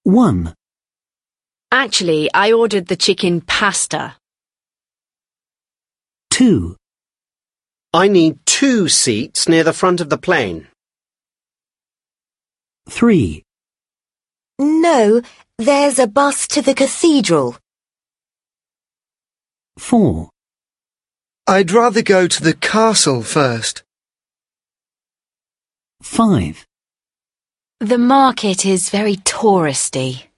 1, Actually, I ordered the chicken pasta. 2, I need 2 seats near the front of the plane. 3, No, there's a bus to the cathedral. 4, I'd rather go to the castle first. 5. The market is very touristy.